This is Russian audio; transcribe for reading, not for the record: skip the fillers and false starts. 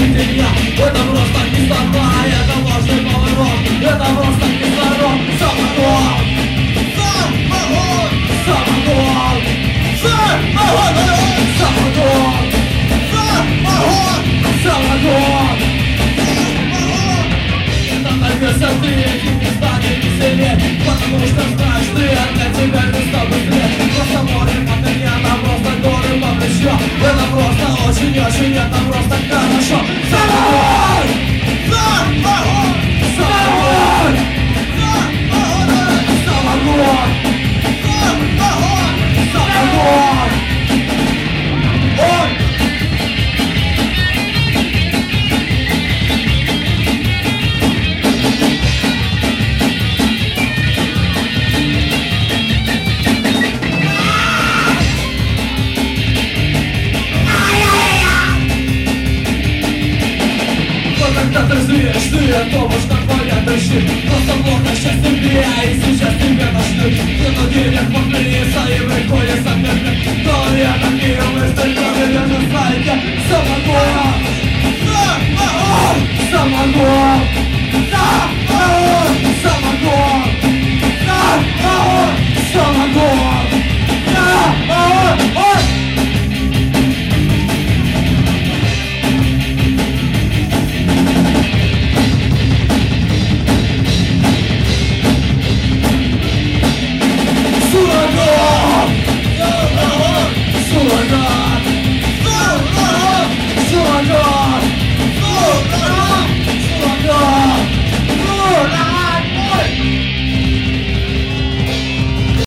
сведения. Это просто кислота, это ложный поворот. Это просто кислород. Самогон! Самогон! Самогон! Самогон! Самогон! Самогон! Это на высоты, эти места не веселее, потому что знаешь, ты для тебя место быстрее. Просто море по коньяна, просто горы по плечо. Это просто очень-очень, это просто хорошо. Самогон! Самогон! Самогон! Самогон! Самогон! Самогон! Ой! Когда ты зверь, ты автобус, как твоя дышит. Просто плохо сейчас тебе, и сейчас тебе нашли. Нету денег, покляниться, и приходится терпеть. Но я такие мысли, которые на сайте. Самогон!